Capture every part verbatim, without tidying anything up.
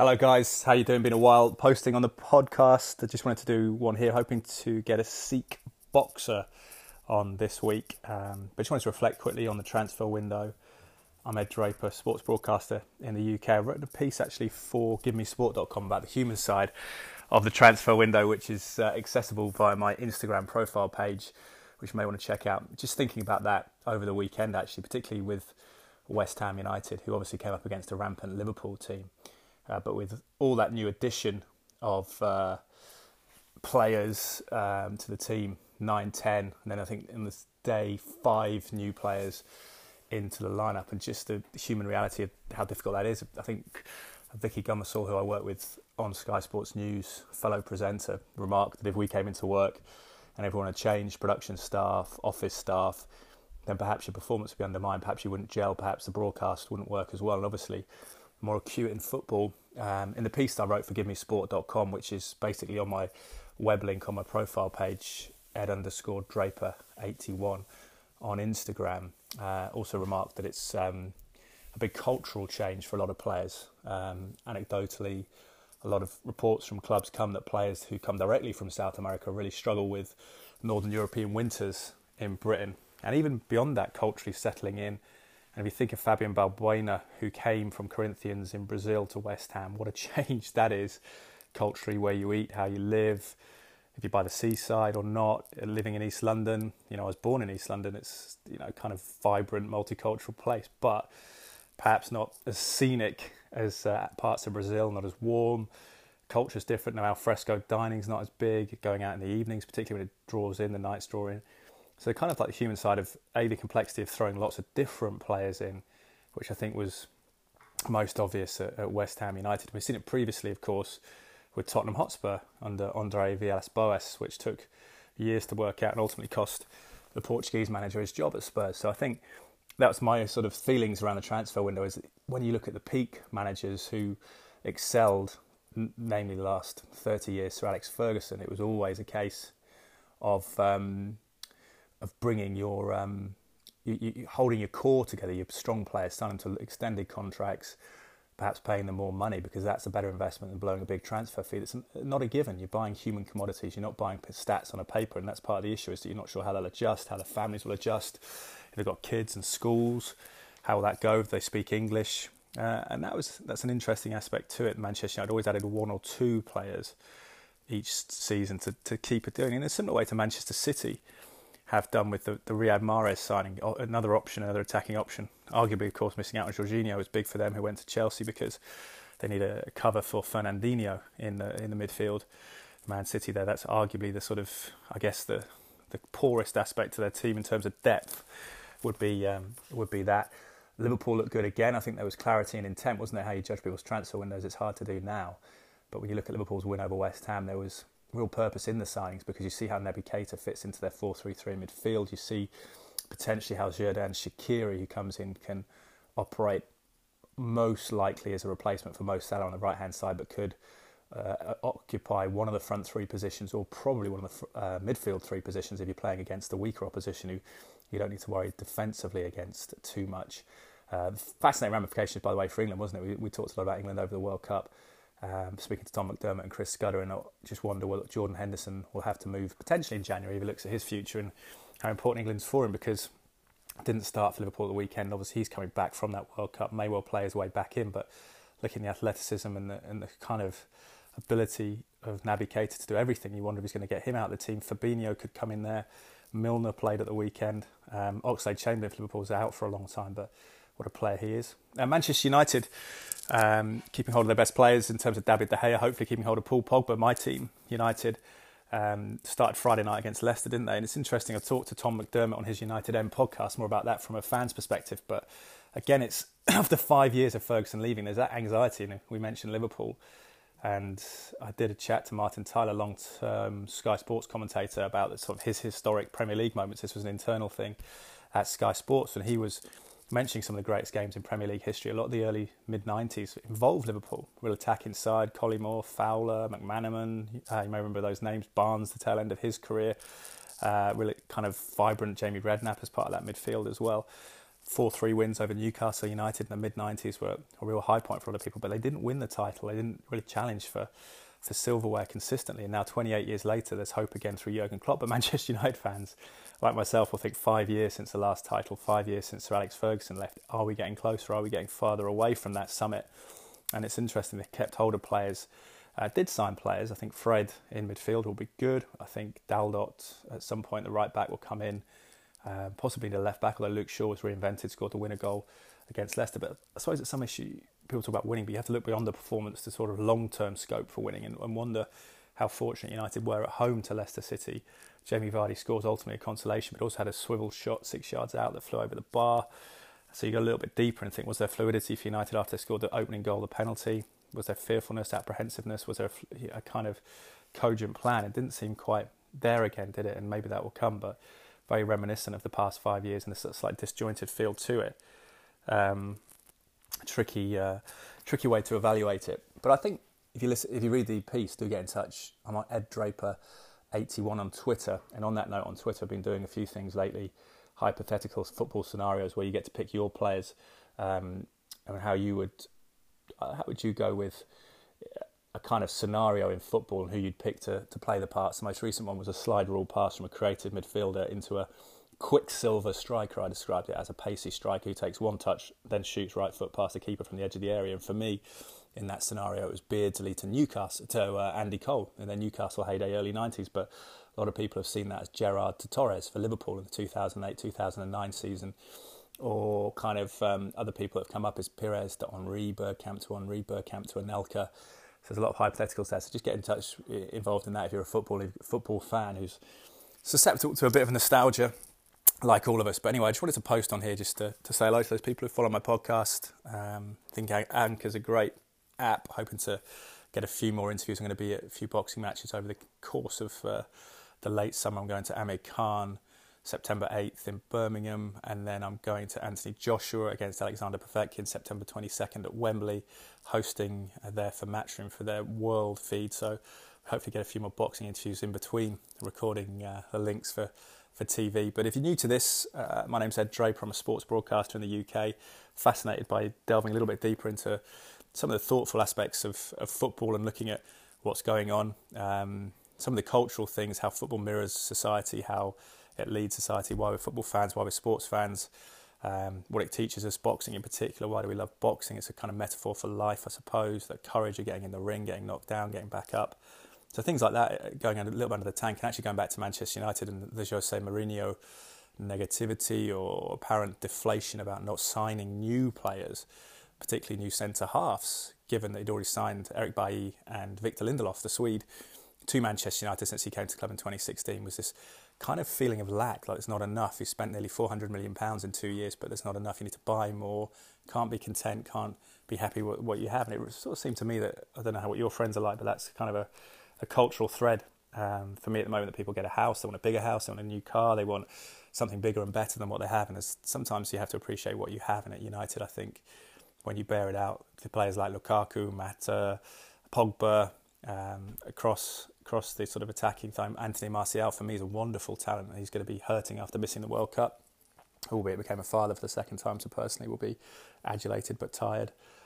Hello guys, how you doing? Been a while posting on the podcast. I just wanted to do one here, hoping to get a Sikh boxer on this week. Um, but just wanted to reflect quickly on the transfer window. I'm Ed Draper, sports broadcaster in the U K. I wrote a piece actually for give me sport dot com about the human side of the transfer window, which is uh, accessible via my Instagram profile page, which you may want to check out. Just thinking about that over the weekend, actually, particularly with West Ham United, who obviously came up against a rampant Liverpool team. Uh, but with all that new addition of uh, players um, to the team, nine, ten, and then I think in this day, five new players into the lineup, and just the human reality of how difficult that is. I think Vicky Gummersall, who I work with on Sky Sports News, fellow presenter, remarked that if we came into work and everyone had changed, production staff, office staff, then perhaps your performance would be undermined, perhaps you wouldn't gel, perhaps the broadcast wouldn't work as well. And obviously, more acute in football. Um, in the piece I wrote for give me sport dot com, which is basically on my web link on my profile page, Ed underscore Draper eighty-one on Instagram, uh, also remarked that it's um, a big cultural change for a lot of players. Um, anecdotally, a lot of reports from clubs come that players who come directly from South America really struggle with Northern European winters in Britain. And even beyond that, culturally settling in. And if you think of Fabian Balbuena, who came from Corinthians in Brazil to West Ham, what a change that is culturally, where you eat, how you live, if you're by the seaside or not, living in East London. You know, I was born in East London. It's, you know, kind of vibrant, multicultural place, but perhaps not as scenic as uh, parts of Brazil, not as warm. Culture's different. Now, al fresco dining's not as big, going out in the evenings, particularly when it draws in, the nights draw in. So kind of like the human side of, A, the complexity of throwing lots of different players in, which I think was most obvious at, at West Ham United. We've seen it previously, of course, with Tottenham Hotspur under Andre Villas-Boas, which took years to work out and ultimately cost the Portuguese manager his job at Spurs. So I think that's my sort of feelings around the transfer window, is that when you look at the peak managers who excelled, n- namely the last thirty years, Sir Alex Ferguson, it was always a case of... Um, of bringing your, um, you, you, holding your core together, your strong players, signing to extended contracts, perhaps paying them more money, because that's a better investment than blowing a big transfer fee. That's not a given. You're buying human commodities. You're not buying stats on a paper, and that's part of the issue, is that you're not sure how they'll adjust, how the families will adjust, if they've got kids and schools, how will that go if they speak English. Uh, and that was that's an interesting aspect to it. Manchester United always added one or two players each season to, to keep it doing. In a similar way to Manchester City have done with the, the Riyad Mahrez signing, another option, another attacking option. Arguably, of course, missing out on Jorginho was big for them, who went to Chelsea, because they need a cover for Fernandinho in the in the midfield. Man City there, that's arguably the sort of, I guess, the the poorest aspect to their team in terms of depth would be um, would be that. Liverpool looked good again. I think there was clarity and intent, wasn't there? How you judge people's transfer windows, it's hard to do now. But when you look at Liverpool's win over West Ham, there was real purpose in the signings, because you see how Naby Keita fits into their four three three in midfield. You see potentially how Xherdan Shaqiri, who comes in, can operate most likely as a replacement for Mo Salah on the right-hand side, but could uh, occupy one of the front three positions, or probably one of the uh, midfield three positions if you're playing against a weaker opposition who you don't need to worry defensively against too much. Uh, fascinating ramifications, by the way, for England, wasn't it? We, we talked a lot about England over the World Cup. Um, speaking to Tom McDermott and Chris Scudder, and I just wonder whether Jordan Henderson will have to move potentially in January if he looks at his future and how important England's for him, because it didn't start for Liverpool at the weekend. Obviously, he's coming back from that World Cup, may well play his way back in, but looking at the athleticism and the, and the kind of ability of Naby Keita to do everything, you wonder if he's going to get him out of the team. Fabinho could come in there. Milner played at the weekend. Um, Oxlade-Chamberlain for Liverpool's out for a long time, but what a player he is. Uh, Manchester United, um, keeping hold of their best players in terms of David De Gea, hopefully keeping hold of Paul Pogba. My team, United, um, started Friday night against Leicester, didn't they? And it's interesting, I talked to Tom McDermott on his United M podcast, more about that from a fan's perspective. But again, it's after five years of Ferguson leaving, there's that anxiety. You know, we mentioned Liverpool, and I did a chat to Martin Tyler, long-term Sky Sports commentator, about the, sort of his historic Premier League moments. This was an internal thing at Sky Sports, and he was mentioning some of the greatest games in Premier League history. A lot of the early mid nineties involved Liverpool. Real attack inside, Collymore, Fowler, McManaman, uh, you may remember those names, Barnes, the tail end of his career. Uh, really kind of vibrant Jamie Redknapp as part of that midfield as well. four three wins over Newcastle United in the mid nineties were a real high point for a lot of people, but they didn't win the title. They didn't really challenge for, for silverware consistently. And now twenty-eight years later, there's hope again through Jurgen Klopp. But Manchester United fans, like myself, will think five years since the last title, five years since Sir Alex Ferguson left. Are we getting closer? Are we getting farther away from that summit? And it's interesting, they kept hold of players, uh, did sign players. I think Fred in midfield will be good. I think Daldot at some point, the right back, will come in. Uh, possibly the left back, although Luke Shaw was reinvented, scored the winner goal against Leicester. But I suppose it's some issue, people talk about winning, but you have to look beyond the performance to sort of long-term scope for winning, and, and wonder how fortunate United were at home to Leicester City. Jamie Vardy scores ultimately a consolation, but also had a swivel shot six yards out that flew over the bar. So you go a little bit deeper and think, was there fluidity for United after they scored the opening goal, the penalty? Was there fearfulness, apprehensiveness? Was there a, a kind of cogent plan? It didn't seem quite there again, did it? And maybe that will come, but very reminiscent of the past five years and a sort of slight disjointed feel to it. Um, tricky, uh, tricky way to evaluate it. But I think if you listen, if you read the piece, do get in touch. I'm on Ed Draper eighty-one on Twitter, and on that note, on Twitter, I've been doing a few things lately, hypothetical football scenarios where you get to pick your players, um, and how you would, uh, how would you go with a kind of scenario in football and who you'd pick to, to play the parts. The most recent one was a slide rule pass from a creative midfielder into a quicksilver striker. I described it as a pacey striker who takes one touch, then shoots right foot past the keeper from the edge of the area. And for me, in that scenario, it was Beardsley to Newcastle, to uh, Andy Cole in their Newcastle heyday, early nineties. But a lot of people have seen that as Gerrard to Torres for Liverpool in the two thousand eight two thousand nine season. Or kind of um, other people that have come up as Pires to Henry, Bergkamp to Henry, Bergkamp to Anelka. So there's a lot of hypotheticals there, so just get in touch, involved in that if you're a football football fan who's susceptible to a bit of nostalgia, like all of us. But anyway, I just wanted to post on here just to, to say hello to those people who follow my podcast. Um, I think Anchor's a great app, hoping to get a few more interviews. I'm going to be at a few boxing matches over the course of uh, the late summer. I'm going to Amir Khan September eighth in Birmingham, and then I'm going to Anthony Joshua against Alexander Povetkin September twenty-second at Wembley, hosting uh, there for Matchroom for their world feed. So hopefully get a few more boxing interviews in between, recording uh, the links for, for T V. But if you're new to this, uh, my name's Ed Draper. I'm a sports broadcaster in the U K, fascinated by delving a little bit deeper into some of the thoughtful aspects of, of football and looking at what's going on, um, some of the cultural things, how football mirrors society, how it leads society, why we're football fans, why we're sports fans, um, what it teaches us, boxing in particular, why do we love boxing? It's a kind of metaphor for life, I suppose, that courage of getting in the ring, getting knocked down, getting back up. So things like that, going a little bit under the tank, and actually going back to Manchester United and the Jose Mourinho negativity or apparent deflation about not signing new players, particularly new centre-halves, given that he'd already signed Eric Bailly and Victor Lindelof, the Swede, to Manchester United since he came to the club in twenty sixteen, was this kind of feeling of lack, like it's not enough. He spent nearly four hundred million pounds in two years, but there's not enough. You need to buy more, can't be content, can't be happy with what you have. And it sort of seemed to me that, I don't know how what your friends are like, but that's kind of a, a cultural thread um, for me at the moment, that people get a house, they want a bigger house, they want a new car, they want something bigger and better than what they have. And sometimes you have to appreciate what you have. And at United, I think, when you bear it out, the players like Lukaku, Mata, Pogba, um, across across the sort of attacking time, Anthony Martial for me is a wonderful talent, and he's going to be hurting after missing the World Cup, albeit became a father for the second time, so personally will be adulated but tired.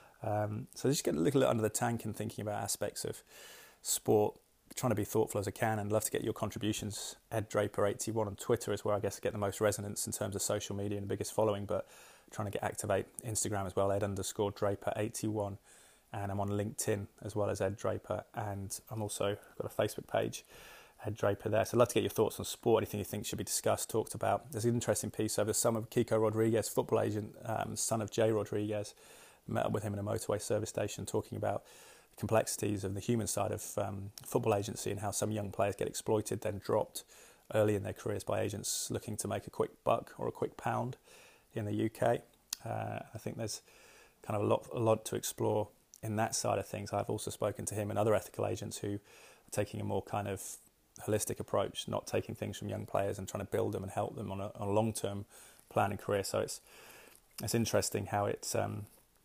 Um, so just getting a little bit under the tank and thinking about aspects of sport, trying to be thoughtful as I can, and love to get your contributions. Ed Draper eighty-one on Twitter is where I guess I get the most resonance in terms of social media and the biggest following, but trying to get activate Instagram as well, Ed underscore Draper eighty-one. And I'm on LinkedIn as well as Ed Draper, and I'm also got a Facebook page, Ed Draper there. So I'd love to get your thoughts on sport, anything you think should be discussed, talked about. There's an interesting piece over the summer of Kiko Rodriguez, football agent, um, son of Jay Rodriguez. Met up with him in a motorway service station, talking about the complexities of the human side of um, football agency and how some young players get exploited, then dropped early in their careers by agents looking to make a quick buck or a quick pound in the U K. Uh, I think there's kind of a lot, a lot to explore in that side of things. I've also spoken to him and other ethical agents who are taking a more kind of holistic approach, not taking things from young players and trying to build them and help them on a, on a long-term plan and career. So it's it's interesting how it's um,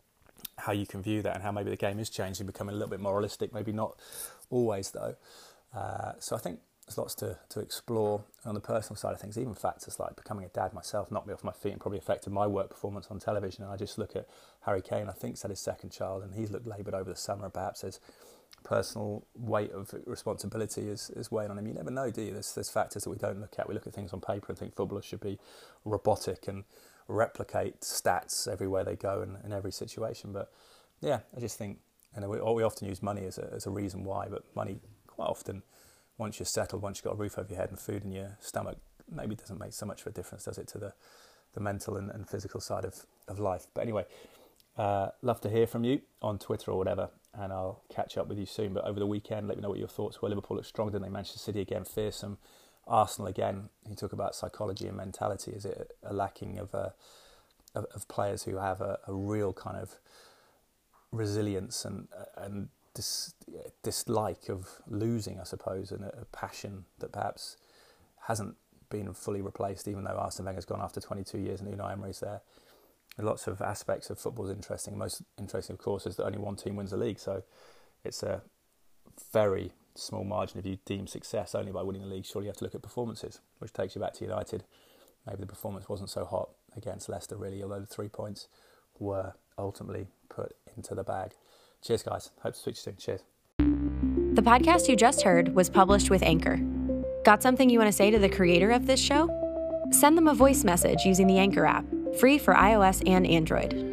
how you can view that, and how maybe the game is changing, becoming a little bit moralistic, maybe not always though. Uh, so I think there's lots to, to explore on the personal side of things. Even factors like becoming a dad myself knocked me off my feet and probably affected my work performance on television. And I just look at Harry Kane, I think he's had his second child, and he's looked laboured over the summer. Perhaps his personal weight of responsibility is, is weighing on him. You never know, do you? There's, there's factors that we don't look at. We look at things on paper and think footballers should be robotic and replicate stats everywhere they go and in every situation. But yeah, I just think, you know, we, we often use money as a, as a reason why, but money quite often, once you're settled, once you've got a roof over your head and food in your stomach, maybe doesn't make so much of a difference, does it, to the, the mental and, and physical side of, of life. But anyway, uh, love to hear from you on Twitter or whatever, and I'll catch up with you soon. But over the weekend, let me know what your thoughts were. Liverpool looked strong, didn't they? Manchester City again, fearsome. Arsenal again. You talk about psychology and mentality. Is it a lacking of, uh, of, of players who have a, a real kind of resilience and and Dis, dislike of losing, I suppose, and a, a passion that perhaps hasn't been fully replaced, even though Arsene Wenger's gone after twenty-two years and Unai Emery's there. Lots of aspects of football is interesting. Most interesting, of course, is that only one team wins the league, so it's a very small margin. If you deem success only by winning the league, surely you have to look at performances, which takes you back to United. Maybe the performance wasn't so hot against Leicester, really, although the three points were ultimately put into the bag. Cheers, guys. Hope to speak to you soon. Cheers. The podcast you just heard was published with Anchor. Got something you want to say to the creator of this show? Send them a voice message using the Anchor app, free for iOS and Android.